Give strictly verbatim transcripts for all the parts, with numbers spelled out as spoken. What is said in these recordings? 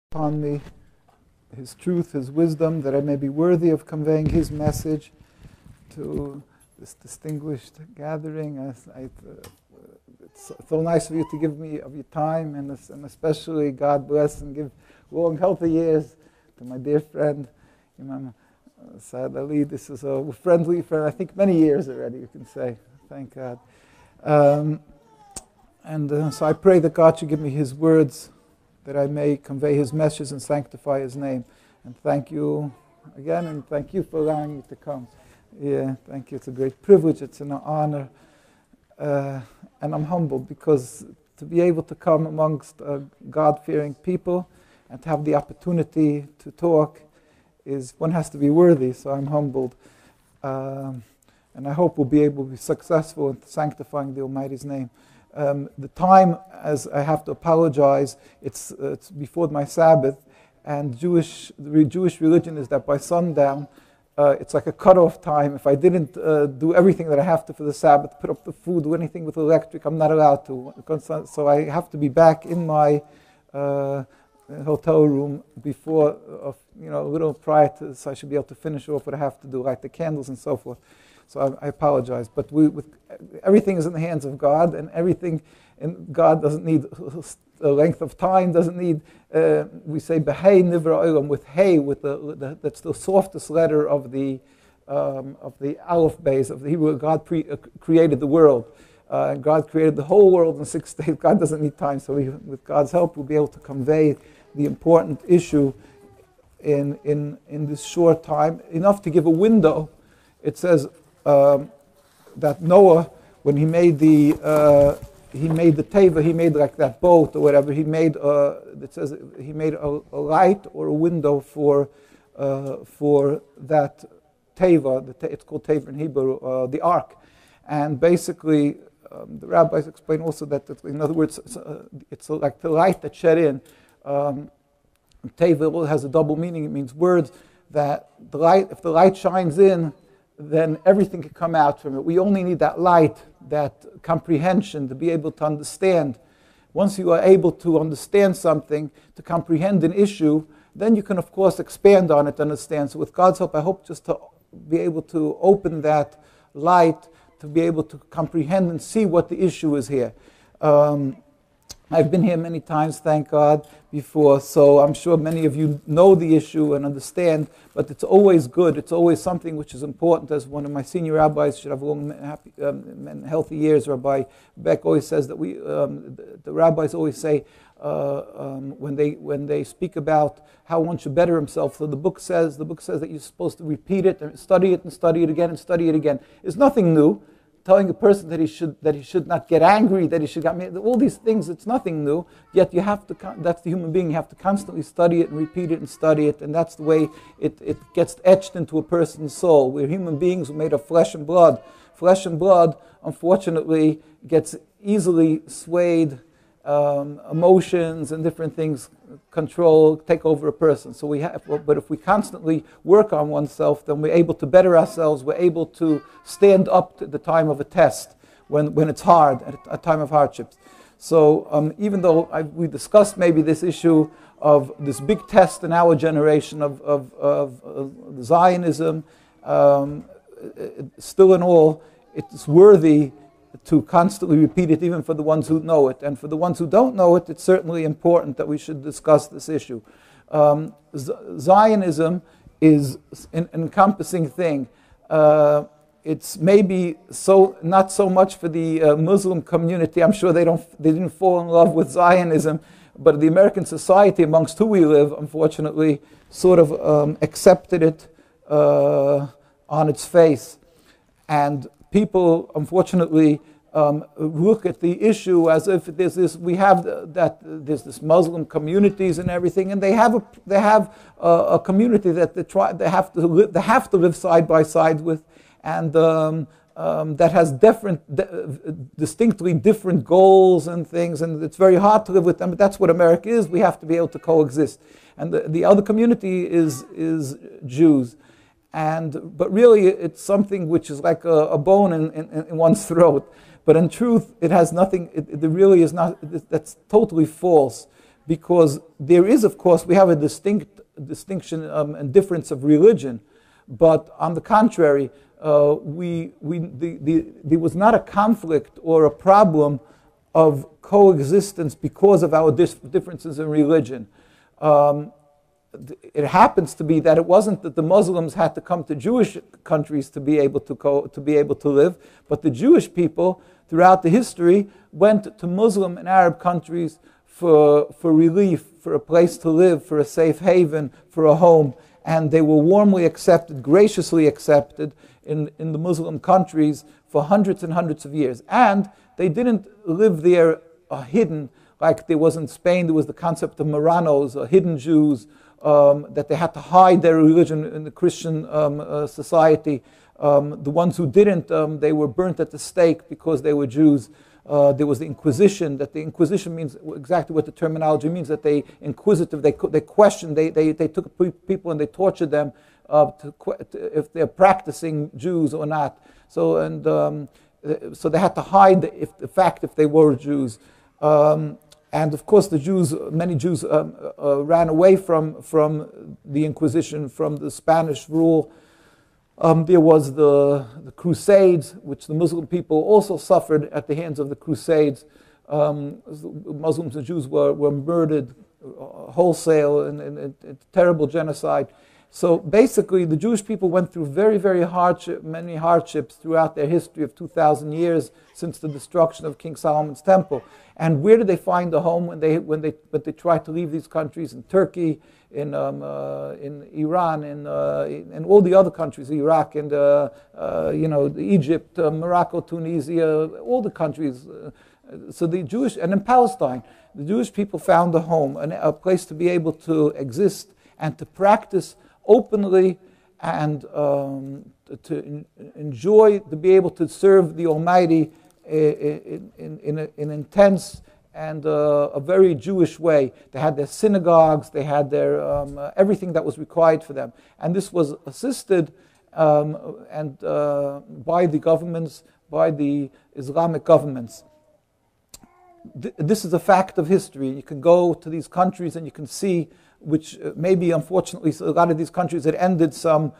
upon me His truth, His wisdom, that I may be worthy of conveying His message to this distinguished gathering. I, I, uh, it's so nice of you to give me of your time, and, and especially God bless and give long, healthy years to my dear friend, Imam Saad Ali. This is a friendly friend, I think many years already, you can say. Thank God. Um, and uh, so I pray that God should give me His words, that I may convey His message and sanctify His name. And thank you again, and thank you for allowing me to come. Yeah, thank you. It's a great privilege. It's an honor. Uh, and I'm humbled because to be able to come amongst uh, God-fearing people and to have the opportunity to talk is, one has to be worthy, so I'm humbled. Um, and I hope we'll be able to be successful in sanctifying the Almighty's name. Um, the time, as I have to apologize, it's, uh, it's before my Sabbath, and Jewish, the Jewish religion is that by sundown, uh, it's like a cutoff time. If I didn't uh, do everything that I have to for the Sabbath, put up the food, do anything with electric, I'm not allowed to. So I have to be back in my uh, hotel room before, uh, you know, a little prior to, so I should be able to finish off what I have to do, light the candles and so forth. So I, I apologize, but we, with, everything is in the hands of God, and everything, and God doesn't need a length of time, doesn't need, uh, we say, Behei Nivra Olam, with Hey, with the, the, that's the softest letter of the um, of the Aleph base of the Hebrew. God pre, uh, created the world, uh, and God created the whole world in six days. God doesn't need time, so we, with God's help, we'll be able to convey the important issue in, in, in this short time, enough to give a window. It says, Um, that Noah, when he made the uh, he made the teva, he made like that boat or whatever. He made uh, it says he made a, a light or a window for uh, for that teva. The te- it's called teva in Hebrew, uh, the ark. And basically, um, the rabbis explain also that, that in other words, it's, uh, it's like the light that shed in. Um, teva has a double meaning. It means words that the light. If the light shines in, then everything can come out from it. We only need that light, that comprehension to be able to understand. Once you are able to understand something, to comprehend an issue, then you can, of course, expand on it, understand. So with God's help, I hope just to be able to open that light, to be able to comprehend and see what the issue is here. Um, I've been here many times, thank God, before, so I'm sure many of you know the issue and understand, but it's always good. It's always something which is important. As one of my senior rabbis, should have long, happy, um, and healthy years, Rabbi Beck always says that we, um, the, the rabbis always say, uh, um, when they when they speak about how one should better himself, so the book says, the book says that you're supposed to repeat it, and study it, and study it again, and study it again. It's nothing new. Telling a person that he should that he should not get angry, that he should get all these things, it's nothing new. Yet you have to, that's the human being, you have to constantly study it and repeat it and study it, and that's the way it, it gets etched into a person's soul. We're human beings, we're made of flesh and blood. Flesh and blood, unfortunately, gets easily swayed. Um, emotions and different things control, take over a person. So we have, but if we constantly work on oneself, then we're able to better ourselves. We're able to stand up to the time of a test when, when it's hard, at a time of hardships. So um, even though I, we discussed maybe this issue of this big test in our generation of, of, of, of Zionism, um, it, still in all, it's worthy to constantly repeat it, even for the ones who know it. And for the ones who don't know it, it's certainly important that we should discuss this issue. Um, Z- Zionism is an encompassing thing. Uh, it's maybe so not so much for the uh, Muslim community. I'm sure they don't they didn't fall in love with Zionism, but the American society amongst who we live, unfortunately, sort of um, accepted it uh, on its face. And people, unfortunately, um, look at the issue as if there's this. We have the, that there's this Muslim communities and everything, and they have a they have a, a community that they try they have to live, they have to live side by side with, and um, um, that has different, distinctly different goals and things, and it's very hard to live with them. But that's what America is. We have to be able to coexist, and the, the other community is is Jews. And but really, it's something which is like a, a bone in, in, in one's throat. But in truth, it has nothing. It, it really is not. It, that's totally false. because there is, of course, we have a distinct distinction um, and difference of religion, but on the contrary, uh, we, we, the, the, there was not a conflict or a problem of coexistence because of our dis- differences in religion. Um, it happens to be that it wasn't that the Muslims had to come to Jewish countries to be able to co- to be able to live, but the Jewish people throughout the history went to Muslim and Arab countries for for relief, for a place to live, for a safe haven, for a home, and they were warmly accepted, graciously accepted in, in the Muslim countries for hundreds and hundreds of years. And they didn't live there uh, hidden, like there was in Spain. There was the concept of Marranos, uh, hidden Jews, um, that they had to hide their religion in the Christian um, uh, society. Um, the ones who didn't, um, they were burnt at the stake because they were Jews. Uh, there was the Inquisition. That the Inquisition means exactly what the terminology means. That they inquisitive, they they questioned, they they they took people and they tortured them uh, to, to, if they're practicing Jews or not. So and um, so they had to hide the, if, the fact if they were Jews. Um, and of course, the Jews, many Jews um, uh, ran away from from the Inquisition, from the Spanish rule. Um, there was the, the Crusades, which the Muslim people also suffered at the hands of the Crusades. Um, Muslims and Jews were, were murdered uh, wholesale in, in, in, in terrible genocide. So basically, the Jewish people went through very, very hardship, many hardships throughout their history of two thousand years since the destruction of King Solomon's temple. And where did they find a home when they when they when they tried to leave these countries? In Turkey, in um, uh, in Iran, in uh, in all the other countries, Iraq, and uh, uh, you know Egypt, uh, Morocco, Tunisia, all the countries. Uh, so the Jewish and in Palestine, the Jewish people found a home, an, a place to be able to exist and to practice openly, and um, to in, enjoy, to be able to serve the Almighty in, in, in, a, in intense and uh, a very Jewish way. They had their synagogues, they had their um, uh, everything that was required for them, and this was assisted um, and uh, by the governments, by the Islamic governments. Th- this is a fact of history. You can go to these countries and you can see, which maybe unfortunately a lot of these countries had ended some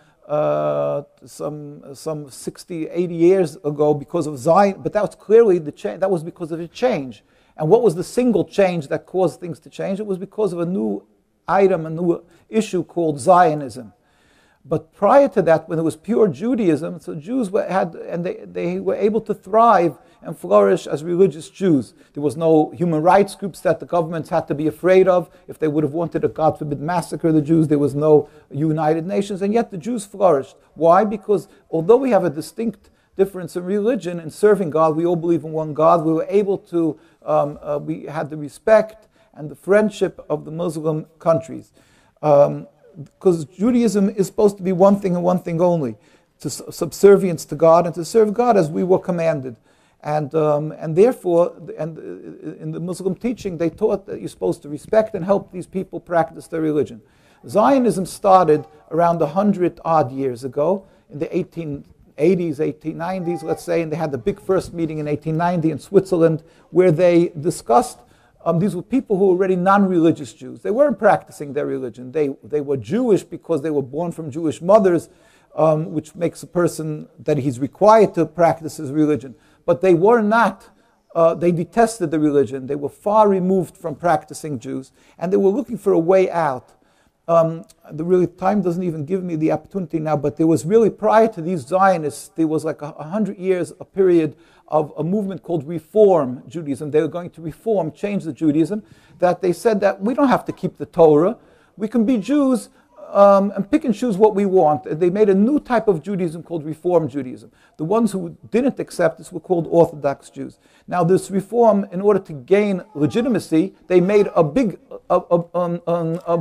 uh, some some sixty, eighty years ago because of Zion, but that was clearly the cha- that was because of a change. And what was the single change that caused things to change? It was because of a new item, a new issue called Zionism. But prior to that, when it was pure Judaism, so Jews were, had, and they, they were able to thrive and flourish as religious Jews. There was no human rights groups that the governments had to be afraid of. If they would have wanted to, God forbid, massacre the Jews, there was no United Nations, and yet the Jews flourished. Why? Because although we have a distinct difference in religion and serving God, we all believe in one God, we were able to, um, uh, we had the respect and the friendship of the Muslim countries. Um, Because Judaism is supposed to be one thing and one thing only, to subservience to God and to serve God as we were commanded. And um, and therefore, and in the Muslim teaching, they taught that you're supposed to respect and help these people practice their religion. Zionism started around a hundred odd years ago, in the eighteen eighties, eighteen nineties, let's say, and they had the big first meeting in eighteen ninety in Switzerland, where they discussed. Um, these were people who were already non-religious Jews. They weren't practicing their religion. They they were Jewish because they were born from Jewish mothers, um, which makes a person that he's required to practice his religion. But they were not, uh, they detested the religion. They were far removed from practicing Jews, and they were looking for a way out. Um, the really time doesn't even give me the opportunity now, but there was really, prior to these Zionists, there was like a, a hundred years, a period of a movement called Reform Judaism. They were going to reform, change the Judaism, that they said that we don't have to keep the Torah. We can be Jews um, and pick and choose what we want. They made a new type of Judaism called Reform Judaism. The ones who didn't accept this were called Orthodox Jews. Now this reform, in order to gain legitimacy, they made a big, a, a, um, um, a,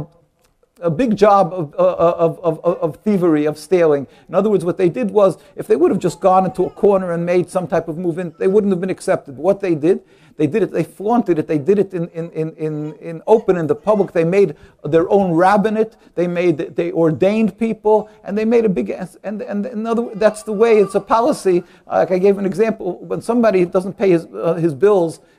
a big job of, uh, of, of, of thievery, of stealing. In other words, what they did was, if they would have just gone into a corner and made some type of movement, they wouldn't have been accepted. But what they did, they did it, they flaunted it, they did it in, in, in, in, in open, in the public. They made their own rabbinate, they made, they ordained people, and they made a big, and, and in other words, that's the way, it's a policy. Like I gave an example, when somebody doesn't pay his, uh, his bills,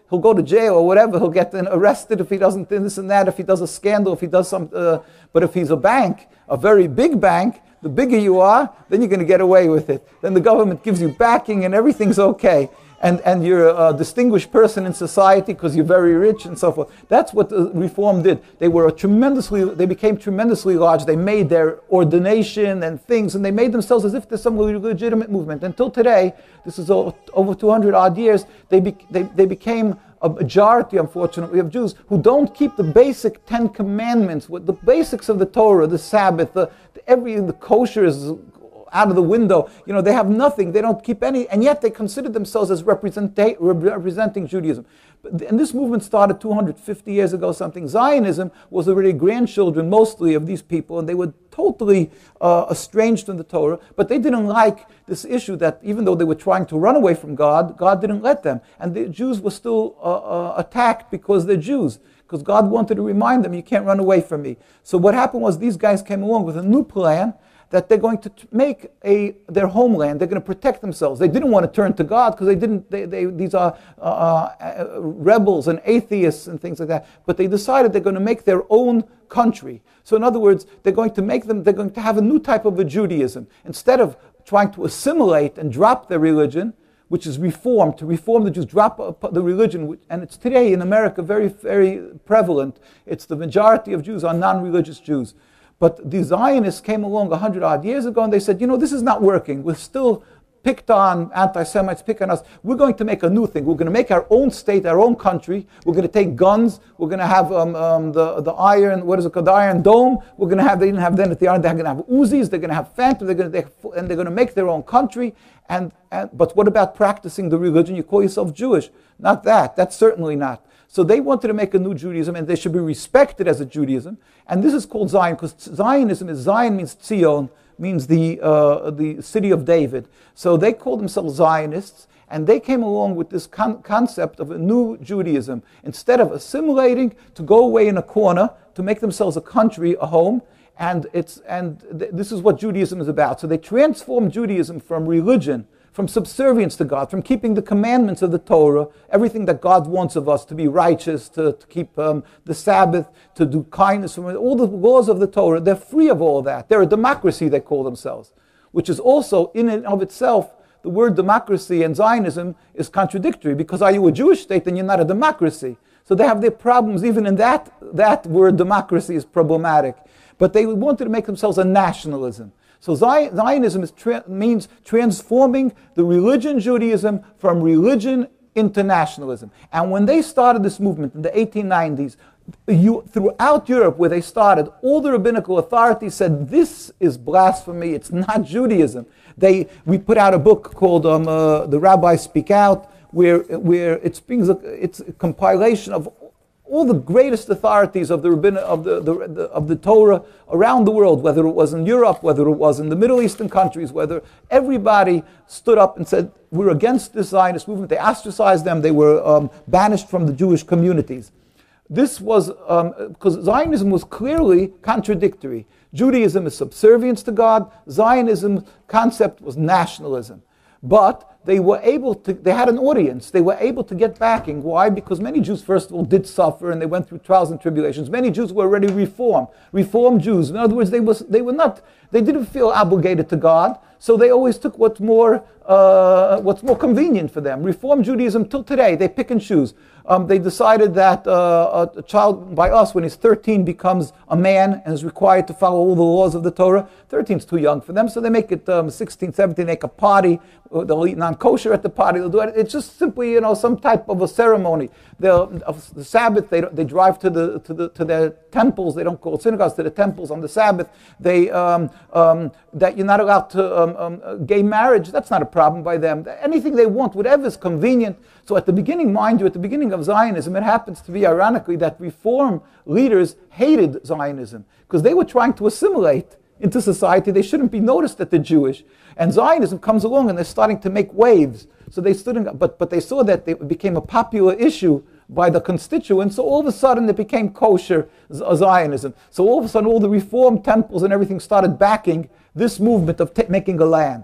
he'll go to jail or whatever. He'll get arrested if he doesn't do this and that, if he does a scandal, if he does some, uh, but if he's a bank, a very big bank, the bigger you are, then you're going to get away with it. Then the government gives you backing and everything's okay. And, and you're a distinguished person in society because you're very rich and so forth. That's what the Reform did. They were a tremendously, they became tremendously large. They made their ordination and things, and they made themselves as if there's some legitimate movement. Until today, this is over two hundred odd years, they, be, they, they became a majority, unfortunately, of Jews who don't keep the basic Ten Commandments, the basics of the Torah, the Sabbath, the, the every the kosher is out of the window. You know, they have nothing. They don't keep any, and yet they consider themselves as representa- representing Judaism. And this movement started two hundred fifty years ago, something. Zionism was already grandchildren, mostly, of these people, and they were totally uh, estranged from the Torah, but they didn't like this issue that even though they were trying to run away from God, God didn't let them. And the Jews were still uh, uh, attacked because they're Jews, because God wanted to remind them, you can't run away from me. So what happened was these guys came along with a new plan that they're going to make a their homeland. They're going to protect themselves. They didn't want to turn to God because they didn't. They, they these are uh, uh, rebels and atheists and things like that. But they decided they're going to make their own country. So in other words, they're going to make them. They're going to have a new type of a Judaism instead of trying to assimilate and drop their religion, which is reform. To reform the Jews, drop the religion, and it's today in America very very prevalent. It's the majority of Jews are non-religious Jews. But the Zionists came along a hundred odd years ago and they said, you know, this is not working. We're still picked on, anti-Semites pick on us. We're going to make a new thing. We're going to make our own state, our own country. We're going to take guns. We're going to have um, um, the, the iron, what is it called, the Iron Dome. We're going to have, they didn't have then at the Iron, they're going to have Uzis, they're going to have Phantom, they're going to, they, and they're going to make their own country. And, and But what about practicing the religion? You call yourself Jewish. Not that. That's certainly not. So they wanted to make a new Judaism, and they should be respected as a Judaism. And this is called Zion, because Zionism is, Zion means Zion, means the uh, the city of David. So they called themselves Zionists, and they came along with this con- concept of a new Judaism. Instead of assimilating, to go away in a corner, to make themselves a country, a home, and it's and th- this is what Judaism is about. So they transformed Judaism from religion, from subservience to God, from keeping the commandments of the Torah, everything that God wants of us, to be righteous, to, to keep um, the Sabbath, to do kindness, all the laws of the Torah. They're free of all that. They're a democracy, they call themselves, which is also, in and of itself, the word democracy and Zionism is contradictory, because are you a Jewish state, then you're not a democracy. So they have their problems, even in that, that word democracy is problematic. But they wanted to make themselves a nationalism. So Zionism is tra- means transforming the religion Judaism from religion into nationalism. And when they started this movement in the eighteen nineties, you, throughout Europe where they started, all the rabbinical authorities said, this is blasphemy, it's not Judaism. They, we put out a book called um, uh, The Rabbis Speak Out, where, where it's, it's a compilation of all the greatest authorities of the rabbin, of the, the, the of the Torah around the world, whether it was in Europe, whether it was in the Middle Eastern countries, whether everybody stood up and said, we're against this Zionist movement. They ostracized them. They were um, banished from the Jewish communities. This was, um, because Zionism was clearly contradictory. Judaism is subservience to God. Zionism's concept was nationalism. But they were able to, they had an audience. They were able to get backing. Why? Because many Jews, first of all, did suffer and they went through trials and tribulations. Many Jews were already reformed, reformed Jews. In other words, they, was, they were not, they didn't feel obligated to God, so they always took what's more, uh, what's more convenient for them. Reformed Judaism till today, they pick and choose. Um, they decided that uh, a child by us, when he's thirteen, becomes a man and is required to follow all the laws of the Torah. thirteen is too young for them, so they make it um, sixteen, seventeen, make a party. They'll eat non-kosher at the party. They'll do it. It's just simply, you know, some type of a ceremony. They'll, the Sabbath, they they drive to the to the to their temples. They don't call it synagogues, to the temples on the Sabbath. They um, um, that you're not allowed to um, um, gay marriage. That's not a problem by them. Anything they want, whatever is convenient. So at the beginning, mind you, at the beginning of Zionism, it happens to be ironically that Reform leaders hated Zionism because they were trying to assimilate into society. They shouldn't be noticed that they're Jewish. And Zionism comes along and they're starting to make waves. So they stood in, but, but they saw that it became a popular issue by the constituents, so all of a sudden it became kosher Zionism. So all of a sudden all the Reform temples and everything started backing this movement of t- making a land.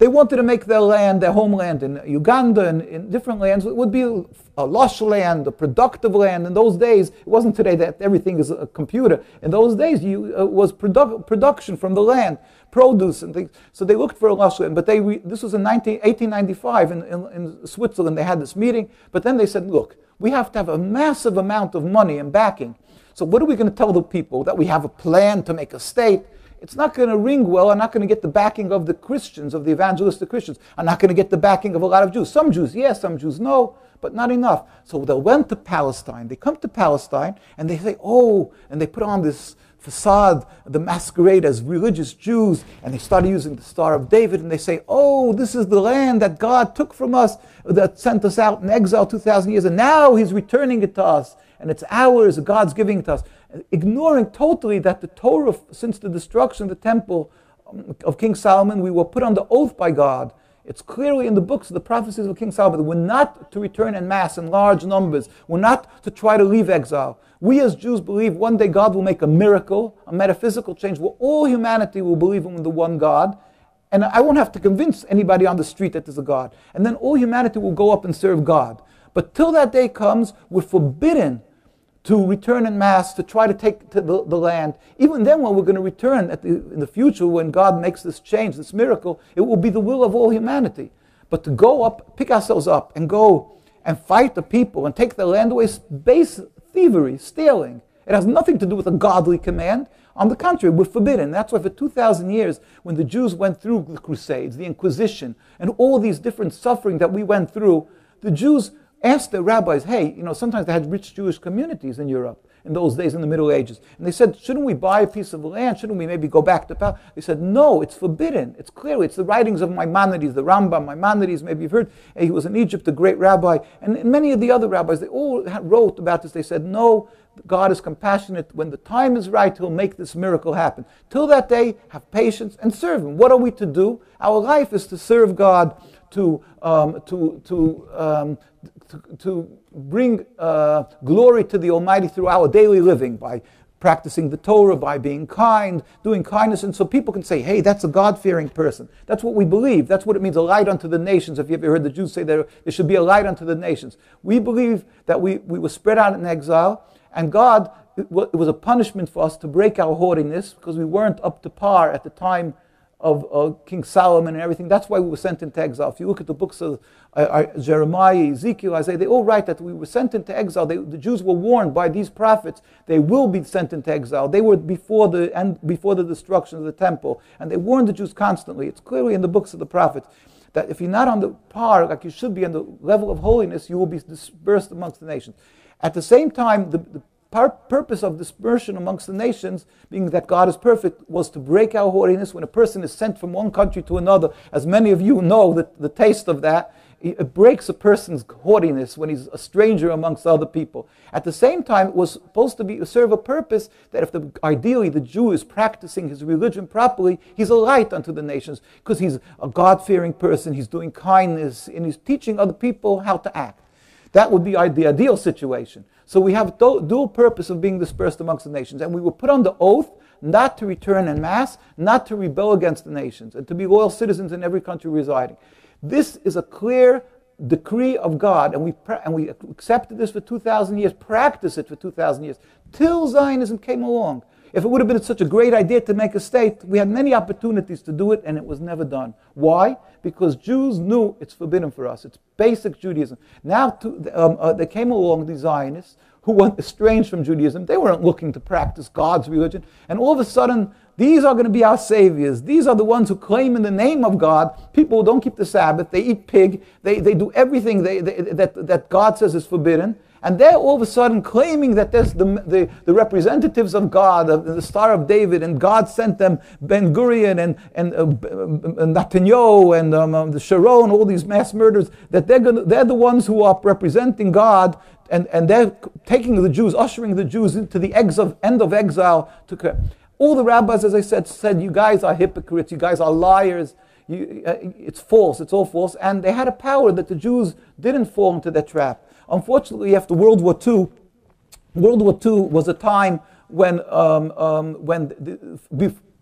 They wanted to make their land, their homeland in Uganda and in different lands, it would be a lush land, a productive land. In those days, it wasn't today that everything is a computer. In those days, you, uh, was produ- production from the land, produce and things. So they looked for a lush land. But they re- this was in eighteen ninety-five in, in, in Switzerland. They had this meeting. But then they said, look, we have to have a massive amount of money and backing. So what are we going to tell the people? That we have a plan to make a state? It's not going to ring well. I'm not going to get the backing of the Christians, of the evangelistic Christians. I'm not going to get the backing of a lot of Jews. Some Jews, yes, some Jews, no, but not enough. So they went to Palestine. They come to Palestine and they say, oh, and they put on this facade, the masquerade as religious Jews, and they started using the Star of David, and they say, oh, this is the land that God took from us, that sent us out in exile two thousand years, and now He's returning it to us, and it's ours, God's giving it to us. Ignoring totally that the Torah, since the destruction of the temple of King Solomon, we were put under oath by God. It's clearly in the books of the prophecies of King Solomon that we're not to return en masse in large numbers. We're not to try to leave exile. We as Jews believe one day God will make a miracle, a metaphysical change, where all humanity will believe in the one God. And I won't have to convince anybody on the street that there's a God. And then all humanity will go up and serve God. But till that day comes, we're forbidden to return en masse, to try to take to the, the land. Even then, when we're going to return at the, in the future, when God makes this change, this miracle, it will be the will of all humanity. But to go up, pick ourselves up, and go and fight the people and take their land away is base thievery, stealing. It has nothing to do with a godly command. On the contrary, we're forbidden. That's why for two thousand years, when the Jews went through the Crusades, the Inquisition, and all these different suffering that we went through, the Jews asked the rabbis, hey, you know, sometimes they had rich Jewish communities in Europe in those days in the Middle Ages. And they said, shouldn't we buy a piece of land? Shouldn't we maybe go back to Palestine? They said, no, it's forbidden. It's clear. It's the writings of Maimonides, the Rambam, Maimonides, maybe you've heard. He was in Egypt, a great rabbi. And many of the other rabbis, they all wrote about this. They said, no, God is compassionate. When the time is right, He'll make this miracle happen. Till that day, have patience and serve Him. What are we to do? Our life is to serve God, to um, to to, um, to to bring uh, glory to the Almighty through our daily living by practicing the Torah, by being kind, doing kindness, and so people can say, hey, that's a God-fearing person. That's what we believe. That's what it means, a light unto the nations. If you ever heard the Jews say there, there should be a light unto the nations. We believe that we, we were spread out in exile, and God, it was a punishment for us to break our haughtiness because we weren't up to par at the time of uh, King Solomon and everything. That's why we were sent into exile. If you look at the books of uh, uh, Jeremiah, Ezekiel, Isaiah, they all write that we were sent into exile. They, the Jews were warned by these prophets they will be sent into exile. They were before the end, before the destruction of the temple, and they warned the Jews constantly. It's clearly in the books of the prophets that if you're not on the par like you should be on the level of holiness, you will be dispersed amongst the nations. At the same time, the, the purpose of dispersion amongst the nations, being that God is perfect, was to break our haughtiness. When a person is sent from one country to another, as many of you know the, the taste of that, it breaks a person's haughtiness when he's a stranger amongst other people. At the same time, it was supposed to be serve a purpose that if the, ideally the Jew is practicing his religion properly, he's a light unto the nations because he's a God-fearing person, he's doing kindness, and he's teaching other people how to act. That would be the ideal situation. So we have dual purpose of being dispersed amongst the nations. And we were put under oath not to return en masse, not to rebel against the nations, and to be loyal citizens in every country residing. This is a clear decree of God, and we and we accepted this for two thousand years, practiced it for two thousand years, till Zionism came along. If it would have been such a great idea to make a state, we had many opportunities to do it, and it was never done. Why? Because Jews knew it's forbidden for us. It's basic Judaism. Now to, um, uh, they came along, the Zionists, who were estranged from Judaism. They weren't looking to practice God's religion. And all of a sudden, these are going to be our saviors. These are the ones who claim in the name of God. People who don't keep the Sabbath, they eat pig, they, they do everything they, they, that, that God says is forbidden. And they're all of a sudden claiming that there's the, the, the representatives of God, of the Star of David, and God sent them Ben Gurion and, and uh, Netanyahu and um, um, the Sharon, all these mass murders, that they're, gonna, they're the ones who are representing God, and, and they're taking the Jews, ushering the Jews into the exile, end of exile. To, all the rabbis, as I said, said, you guys are hypocrites, you guys are liars, you, uh, it's false, it's all false. And they had a power that the Jews didn't fall into that trap. Unfortunately, after World War Two, World War Two was a time when, um, um, when the,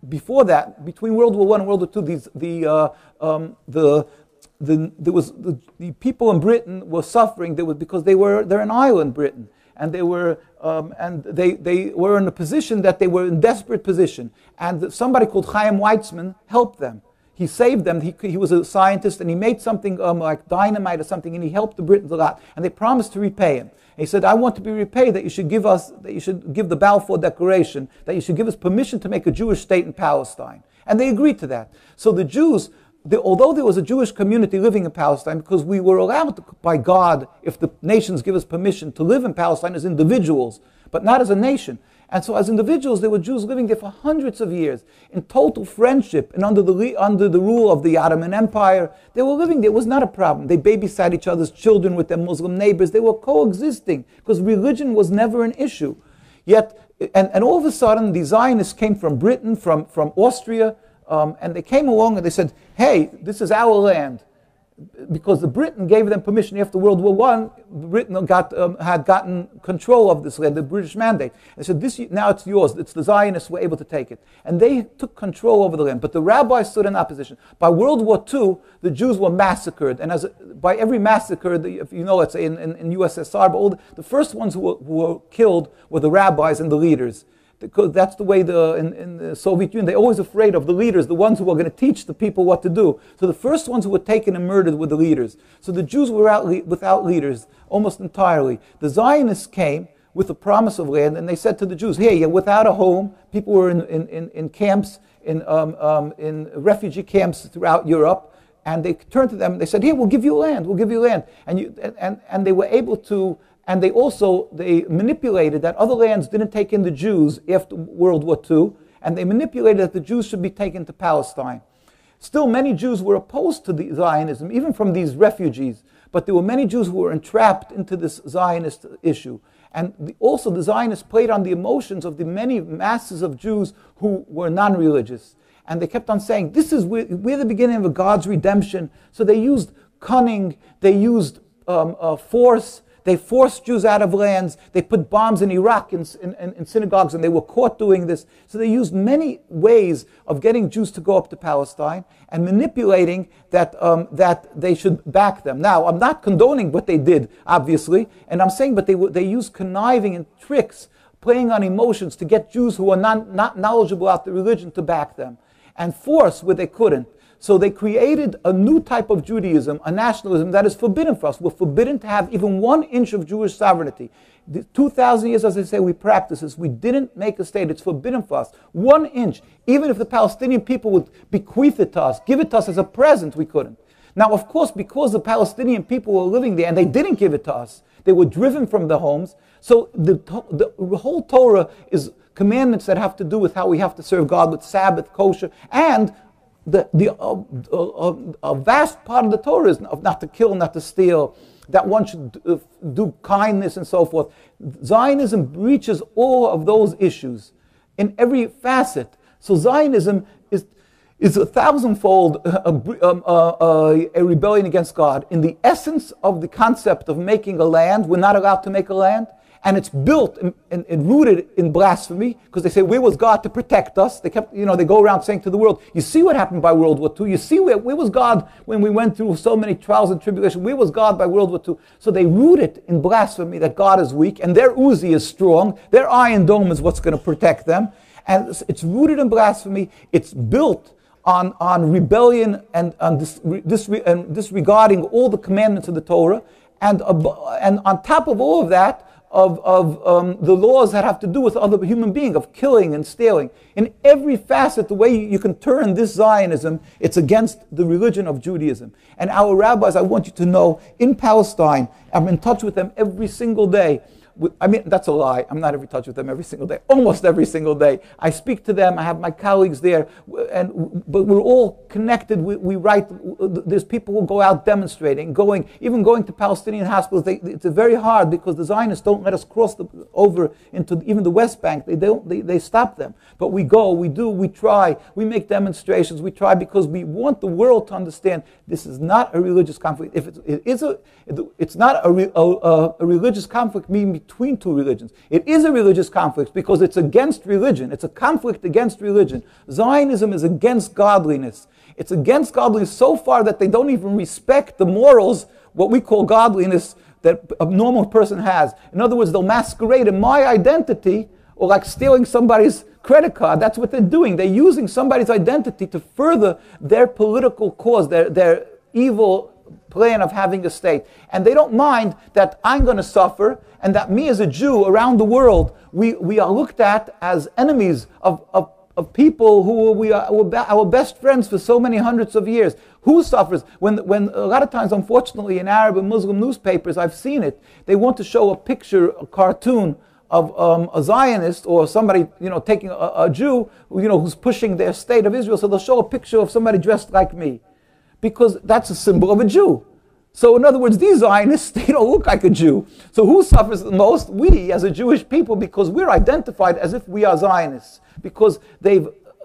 before that, between World War One and World War Two, these, the, uh, um, the, the, there was, the, the people in Britain were suffering there was, because they were, they're an island, Britain. And they were, um, and they, they were in a position that they were in desperate position. And somebody called Chaim Weizmann helped them. He saved them. He, he was a scientist, and he made something um, like dynamite or something, and he helped the Britons a lot. And they promised to repay him. And he said, "I want to be repaid. That you should give us, that you should give the Balfour Declaration, that you should give us permission to make a Jewish state in Palestine." And they agreed to that. So the Jews, the, although there was a Jewish community living in Palestine, because we were allowed to, by God, if the nations give us permission, to live in Palestine as individuals, but not as a nation. And so as individuals, there were Jews living there for hundreds of years in total friendship and under the, under the rule of the Ottoman Empire. They were living there. It was not a problem. They babysat each other's children with their Muslim neighbors. They were coexisting because religion was never an issue. Yet, and, and all of a sudden, the Zionists came from Britain, from, from Austria, um, and they came along and they said, "Hey, this is our land." Because the Britain gave them permission after World War One, Britain got, um, had gotten control of this land, the British mandate. They said, "This now it's yours." It's the Zionists who were able to take it. And they took control over the land. But the rabbis stood in opposition. By World War Two, the Jews were massacred. And as a, by every massacre, the, if you know, let's say in, in, in U S S R, but all the, the first ones who were, who were killed were the rabbis and the leaders. Because that's the way the, in, in the Soviet Union, they're always afraid of the leaders, the ones who are going to teach the people what to do. So the first ones who were taken and murdered were the leaders. So the Jews were out, without leaders almost entirely. The Zionists came with the promise of land, and they said to the Jews, "Hey, you're without a home." People were in, in, in, in camps, in, um, um, in refugee camps throughout Europe, and they turned to them and they said, "Here, we'll give you land, we'll give you land." And, you, and, and, and they were able to. And they also, they manipulated that other lands didn't take in the Jews after World War Two, and they manipulated that the Jews should be taken to Palestine. Still, many Jews were opposed to the Zionism, even from these refugees, but there were many Jews who were entrapped into this Zionist issue. And the, also the Zionists played on the emotions of the many masses of Jews who were non-religious. And they kept on saying, "This is, we're, we're the beginning of God's redemption." So they used cunning, they used um, uh, force, they forced Jews out of lands. They put bombs in Iraq in, in, in synagogues, and they were caught doing this. So they used many ways of getting Jews to go up to Palestine and manipulating that, um, that they should back them. Now, I'm not condoning what they did, obviously, and I'm saying, but they, they used conniving and tricks, playing on emotions to get Jews who are not, not knowledgeable about the religion to back them, and force where they couldn't. So they created a new type of Judaism, a nationalism that is forbidden for us. We're forbidden to have even one inch of Jewish sovereignty. The two thousand years, as I say, we practice this. We didn't make a state. It's forbidden for us. One inch. Even if the Palestinian people would bequeath it to us, give it to us as a present, we couldn't. Now, of course, because the Palestinian people were living there and they didn't give it to us, they were driven from their homes. So the, the whole Torah is commandments that have to do with how we have to serve God with Sabbath, kosher, and The, the uh, uh, a vast part of the Torah is not to kill, not to steal, that one should do, uh, do kindness and so forth. Zionism breaches all of those issues in every facet. So Zionism is is a thousandfold uh, um, uh, uh, a rebellion against God. In the essence of the concept of making a land, we're not allowed to make a land. And it's built and, and, and rooted in blasphemy, because they say, where was God to protect us? They kept, you know, they go around saying to the world, you see what happened by World War Two? You see where, where was God when we went through so many trials and tribulations? Where was God by World War Two? So they root it in blasphemy that God is weak, and their Uzi is strong. Their Iron Dome is what's going to protect them. And it's, it's rooted in blasphemy. It's built on, on rebellion and, on dis, dis, and disregarding all the commandments of the Torah. And, uh, and on top of all of that, of, of um, the laws that have to do with other human beings, of killing and stealing. In every facet, the way you, you can turn this Zionism, it's against the religion of Judaism. And our rabbis, I want you to know, in Palestine, I'm in touch with them every single day. I mean, that's a lie. I'm not in touch with them every single day. Almost every single day. I speak to them. I have my colleagues there. and but we're all connected. We, we write. There's people who go out demonstrating, going even going to Palestinian hospitals. They, it's very hard because the Zionists don't let us cross the, over into even the West Bank. They don't. They, they stop them. But we go. We do. We try. We make demonstrations. We try because we want the world to understand this is not a religious conflict. If it's, it is a, it's not a, a, a religious conflict meaning between two religions. It is a religious conflict because it's against religion. It's a conflict against religion. Zionism is against godliness. It's against godliness so far that they don't even respect the morals, what we call godliness, that a normal person has. In other words, they'll masquerade in my identity, or like stealing somebody's credit card. That's what they're doing. They're using somebody's identity to further their political cause, their, their evil plan of having a state. And they don't mind that I'm going to suffer, and that me as a Jew around the world, we, we are looked at as enemies of, of, of people who we are were our best friends for so many hundreds of years. Who suffers? When, when a lot of times, unfortunately, in Arab and Muslim newspapers, I've seen it, they want to show a picture, a cartoon of um, a Zionist or somebody, you know, taking a, a Jew, you know, who's pushing their state of Israel. So they'll show a picture of somebody dressed like me, because that's a symbol of a Jew. So in other words, these Zionists, they don't look like a Jew. So who suffers the most? We, as a Jewish people, because we're identified as if we are Zionists, because they've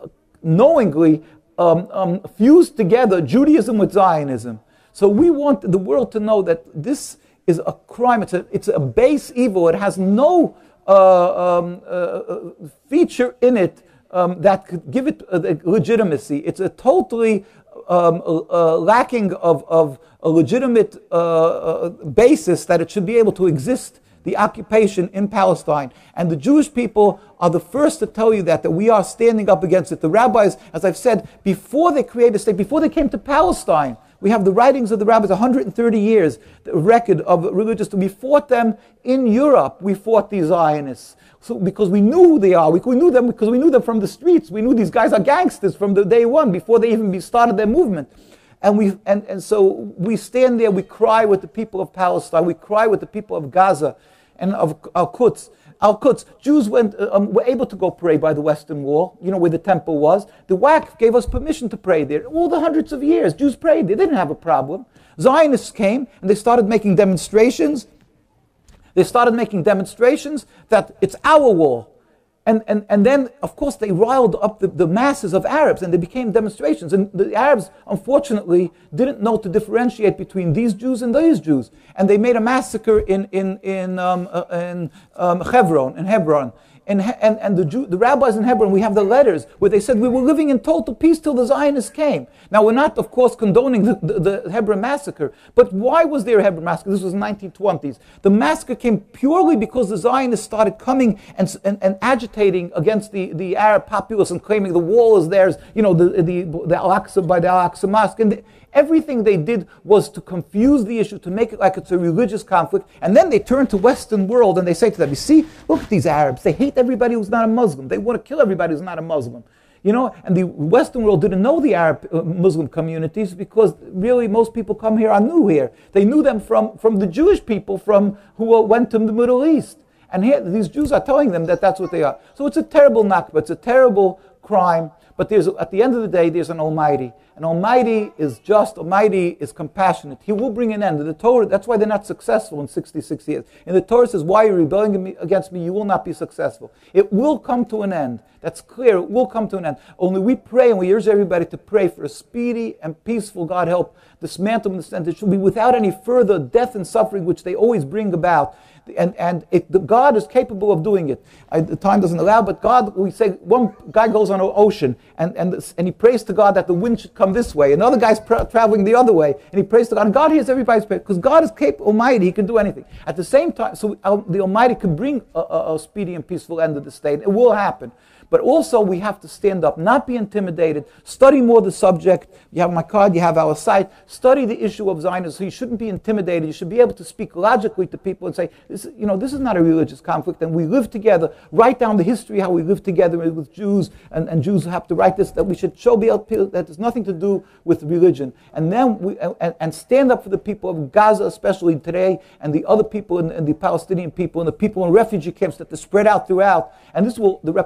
knowingly um, um, fused together Judaism with Zionism. So we want the world to know that this is a crime. It's a, it's a base evil. It has no uh, um, uh, feature in it um, that could give it uh, legitimacy. It's a totally um, uh, lacking of, of a legitimate uh, uh, basis that it should be able to exist, the occupation in Palestine. And the Jewish people are the first to tell you that, that we are standing up against it. The rabbis, as I've said, before they created a state, before they came to Palestine, we have the writings of the rabbis, one hundred thirty years, the record of religious. We fought them in Europe. We fought these Zionists. So, because we knew who they are. We, we knew them because we knew them from the streets. We knew these guys are gangsters from the day one, before they even started their movement. And, we, and, and so we stand there, we cry with the people of Palestine, we cry with the people of Gaza and of Al-Quds. Al-Quds, Jews went, um, were able to go pray by the Western Wall, you know, where the temple was. The Waqf gave us permission to pray there. All the hundreds of years, Jews prayed. They didn't have a problem. Zionists came and they started making demonstrations. They started making demonstrations that it's our wall. And, and, and then, of course, they riled up the, the masses of Arabs, and they became demonstrations. And the Arabs, unfortunately, didn't know to differentiate between these Jews and these Jews. And they made a massacre in, in, in, um, uh, in um, Hebron, in Hebron. And, and, and the, Jew, the rabbis in Hebron, we have the letters where they said we were living in total peace till the Zionists came. Now, we're not, of course, condoning the, the, the Hebron massacre, but why was there a Hebron massacre? This was in the nineteen twenties. The massacre came purely because the Zionists started coming and, and, and agitating against the, the Arab populace and claiming the wall is theirs, you know, the, the, the Al-Aqsa by the Al-Aqsa Mosque. And the, everything they did was to confuse the issue, to make it like it's a religious conflict. And then they turn to Western world and they say to them, you see, look at these Arabs. They hate everybody who's not a Muslim. They want to kill everybody who's not a Muslim. You know, and the Western world didn't know the Arab uh, Muslim communities because really most people come here are new here. They knew them from, from the Jewish people from who went to the Middle East. And here these Jews are telling them that that's what they are. So it's a terrible nakba, it's a terrible crime. But there's, at the end of the day, there's an Almighty. And Almighty is just, Almighty is compassionate. He will bring an end. In the Torah, that's why they're not successful in sixty-six years. In the Torah it says, why are you rebelling against me? You will not be successful. It will come to an end. That's clear. It will come to an end. Only we pray, and we urge everybody to pray for a speedy and peaceful, God help, dismantlement of the sentence. It should be without any further death and suffering, which they always bring about. And, and it, the, God is capable of doing it. I, the time doesn't allow, but God, we say, one guy goes on an ocean, and, and, and he prays to God that the wind should come this way. Another guy's pra- traveling the other way, and he prays to God. And God hears everybody's prayer, because God is capable, Almighty, He can do anything. At the same time, so uh, the Almighty can bring a, a, a speedy and peaceful end of the state. It will happen. But also we have to stand up, not be intimidated, study more the subject. You have my card, you have our site. Study the issue of Zionism. So you shouldn't be intimidated. You should be able to speak logically to people and say, this, you know, this is not a religious conflict, and we live together. Write down the history, how we live together with Jews, and, and Jews have to write this, that we should show people that there's nothing to do with religion. And then we, and, and stand up for the people of Gaza, especially today, and the other people, and, and the Palestinian people, and the people in refugee camps that are spread out throughout. And this will, the repercussions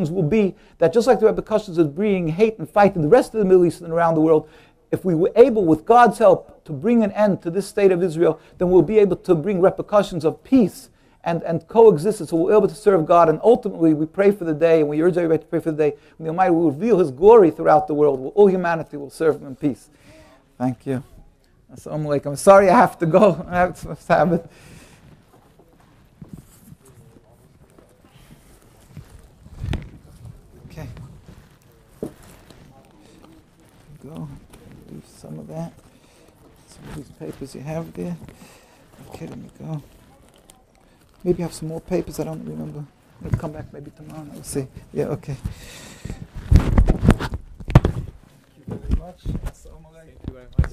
repercussions will be that just like the repercussions of breeding hate and fight in the rest of the Middle East and around the world, if we were able, with God's help, to bring an end to this state of Israel, then we'll be able to bring repercussions of peace and, and coexistence. So we'll be able to serve God. And ultimately, we pray for the day, and we urge everybody to pray for the day, when the Almighty will reveal His glory throughout the world, where all humanity will serve Him in peace. Thank you. Assalamu alaikum. I'm sorry I have to go. I have to Sabbath. Okay. Go. Leave some of that. Some of these papers you have there. Okay, let me go. Maybe I have some more papers. I don't remember. I'll come back maybe tomorrow. We'll see. Yeah. Okay. Thank you very much. Assalamu alaikum.